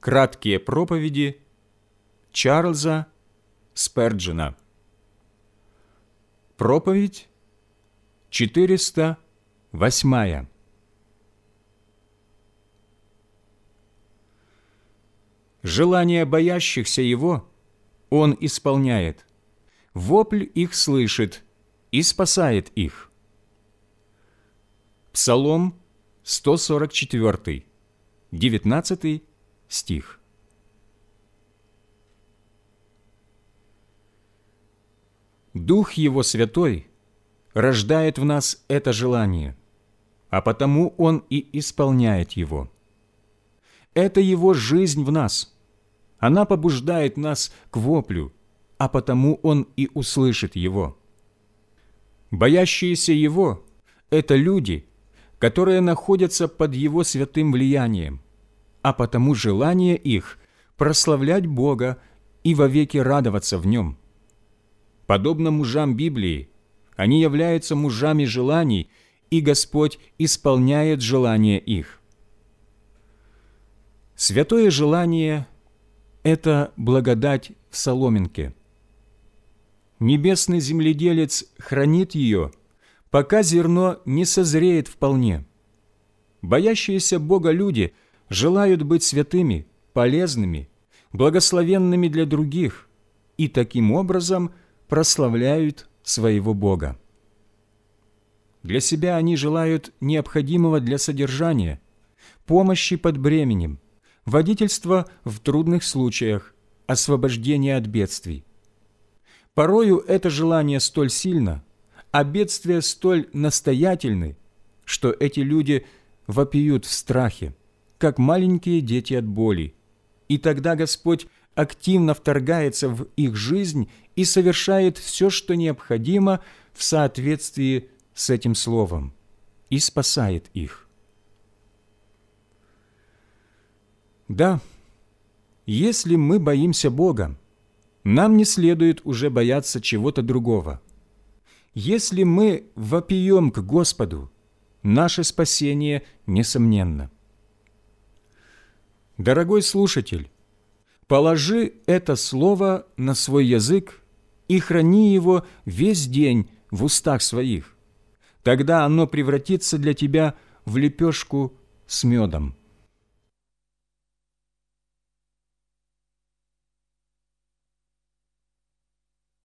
Краткие проповеди Чарльза Сперджена. Проповедь 408. Желания боящихся Его Он исполняет, вопль их слышит и спасает их. Псалом 144, 19 стих. Дух Его Святой рождает в нас это желание, а потому Он и исполняет его. Это Его жизнь в нас. Она побуждает нас к воплю, а потому Он и услышит его. Боящиеся Его – это люди, которые находятся под Его святым влиянием, а потому желание их – прославлять Бога и вовеки радоваться в Нем. Подобно мужам Библии, они являются мужами желаний, и Господь исполняет желания их. Святое желание – это благодать в соломинке. Небесный земледелец хранит ее, пока зерно не созреет вполне. Боящиеся Бога люди желают быть святыми, полезными, благословенными для других и таким образом прославляют своего Бога. Для себя они желают необходимого для содержания, помощи под бременем, водительства в трудных случаях, освобождения от бедствий. Порою это желание столь сильно, а бедствия столь настоятельны, что эти люди вопиют в страхе, как маленькие дети от боли, и тогда Господь активно вторгается в их жизнь и совершает все, что необходимо в соответствии с этим словом, и спасает их. Да, если мы боимся Бога, нам не следует уже бояться чего-то другого. Если мы вопием к Господу, наше спасение несомненно. Дорогой слушатель, положи это слово на свой язык и храни его весь день в устах своих. Тогда оно превратится для тебя в лепешку с медом.